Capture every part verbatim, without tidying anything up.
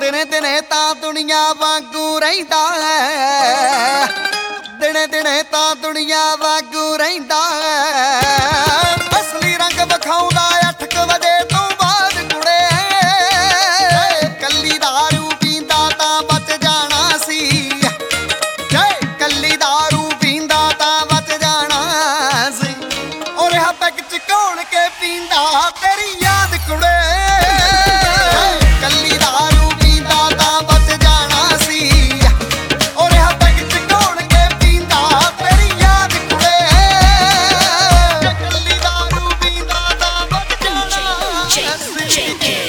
ਦਿਨੇ ਦਿਨੇ ਤਾਂ ਦੁਨੀਆ ਵਾਂਗੂ ਰਹਿੰਦਾ ਹੈ, ਦਿਨੇ ਦਿਨੇ ਤਾਂ ਦੁਨੀਆ ਵਾਂਗੂ ਰਹਿੰਦਾ ਹੈ। ਅਸਲੀ ਰੰਗ ਵਿਖਾਉਂਦਾ ਅੱਠ ਕੁ ਵਜੇ ਤੋਂ ਬਾਅਦ ਕੁੜੇ, ਕੱਲੀ ਦਾਰੂ ਪੀਂਦਾ ਤਾਂ ਬਚ ਜਾਣਾ ਸੀ, ਜੇ ਕੱਲੀ ਦਾਰੂ ਪੀਂਦਾ ਤਾਂ ਬਚ ਜਾਣਾ ਸੀ। ਉਹ ਰਿਹਾ ਪੈਗ ਚ ਘੋਲ ਕੇ ਪੀਂਦਾ ਤੇਰੀ ਯਾਦ ਕੁੜੇ, ਕੱਲੀ ਦਾਰੂ ਪੀਂਦਾ ਤਾਂ ਬਚ ਜਾਣਾ ਸੀ। ਉਹ ਰਿਹਾ ਪੈਗ ਚ ਘੋਲ ਕੇ ਪੀਂਦਾ ਤੇਰੀ ਯਾਦ ਕੁੜੇ, ਕੱਲੀ ਦਾਰੂ ਪੀਂਦਾ ਤਾਂ ਬਚ ਜਾਣਾ ਸੀ।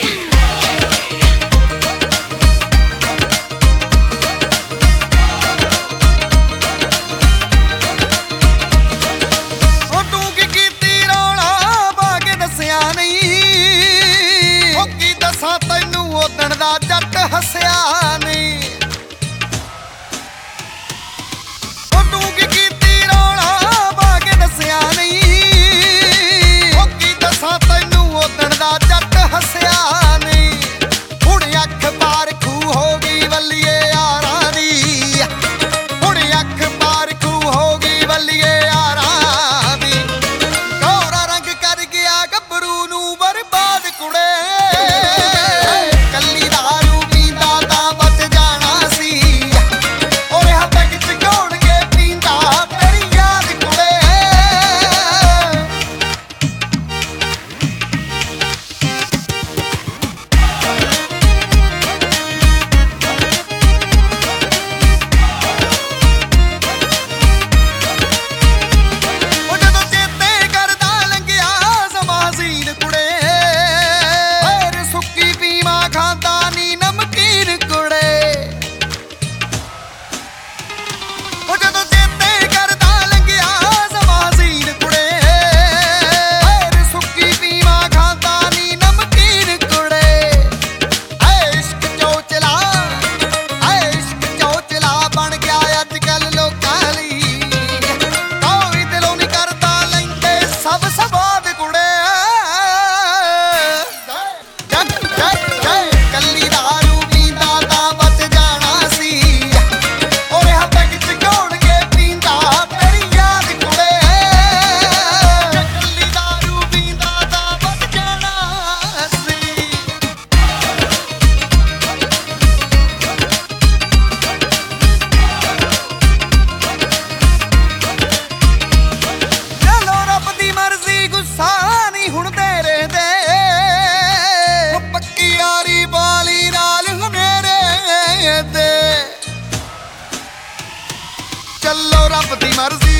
ਉਹ ਤੂੰ ਕੀ ਕੀਤੀ ਰੌਲਾ ਪਾ ਕੇ ਦੱਸਿਆ ਨਹੀਂ, ਉਹ ਕੀ ਦੱਸਾਂ ਤੈਨੂੰ ਉਦਣ ਦਾ ਜੱਟ ਹੱਸਿਆ ਨਹੀਂ। ਉਹ ਤੂੰ ਕੀ ਕੀਤੀ ਰੌਲਾ ਪਾ ਕੇ ਦੱਸਿਆ ਨਹੀਂ, ਉਹ ਕੀ ਦੱਸਾਂ ਤੈਨੂੰ ਉਦਣ ਦਾ ਜੱਟ ਹੱਸਿਆ ਨਹੀਂ। ਹੁਣ ਅੱਖ ਪਾਰਖੂ ਹੋ ਗਈ ਵੱਲੀਏ ਯਾਰਾਂ ਦੀ, ਹੁਣ ਅੱਖ ਪਾਰਖੂ ਹੋ ਗਈ ਵੱਲੀਏ ਯਾਰਾਂ ਦੀ। ਗੋਰਾ ਰੰਗ ਕਰ ਗਿਆ ਗੱਭਰੂ ਨੂੰ ਬਰਬਾਦ ਕੁੜੇ, ਕੱਲੀ ਦਾਰੂ ਪੀਂਦਾ ਤਾਂ ਬਚ ਜਾਣਾ ਸੀ। ਉਹ ਰਿਹਾ ਪੈਗ ਚ ਘੋਲ ਕੇ ਪੀਂਦਾ ਤੇਰੀ ਯਾਦ ਕੁੜੇ। ਉਹ ਜਦੋਂ ਚੇਤੇ ਕਰਦਾ ਲੰਘਿਆ ਸਮਾਂ ਹਸੀਨ ਕੁੜੇ, ਫੇਰ ਸੁੱਕੀ ਪੀਵਾਂ ਖਾਂਦਾ ਨੀ ਨਮਕੀਨ ਕੁੜੇ। ਉਹ ਜਦੋਂ ਚੇਤੇ ਕਰਦਾ ਲੰਘਿਆ ਸਮਾਂ ਹਸੀਨ ਕੁੜੇ, ਫੇਰ ਸੁੱਕੀ ਪੀਵਾਂ ਖਾਂਦਾ ਨੀ ਨਮਕੀਨ ਕੁੜੇ। ਐ ਇਸ਼ਕ ਚੋਚਲਾ, ਐ ਇਸ਼ਕ ਚੋਚਲਾ ਬਣ ਗਿਆ ਅੱਜ ਕੱਲ ਲੋਕਾਂ ਲਈ, ਕੋਈ ਦਿਲੋਂ ਨੀ ਕਰਦਾ ਲੈਂਦੇ ਸਭ ਸਵਾਦ ਕੁੜੇ। ਜੈ ਜੈ ਜੈ ਕੱਲੀ ਦਾਰੂ ਪੀਂਦਾ ਤਾਂ ਬਚ ਜਾਣਾ ਸੀ। ਉਹ ਰਿਹਾ ਪੈਗ ਚ ਘੋਲ ਕੇ ਪੀਂਦਾ ਤੇਰੀ ਯਾਦ ਕੁੜੇ, ਕੱਲੀ ਦਾਰੂ ਪੀਂਦਾ ਤਾਂ ਬਚ ਜਾਣਾ ਸੀ। ਚਲੋ ਰੱਬ ਦੀ ਮਰਜ਼ੀ ਗੁੱਸਾ ਨਹੀਂ ਹੁਣ ਤੇਰੇ ਦੇ, ਉਹ ਪੱਕੀ ਯਾਰੀ ਵਾਲੀ ਨਾਲ ਹਨੇਰੇ ਦੇ। ਚਲੋ ਰੱਬ ਦੀ ਮਰਜ਼ੀ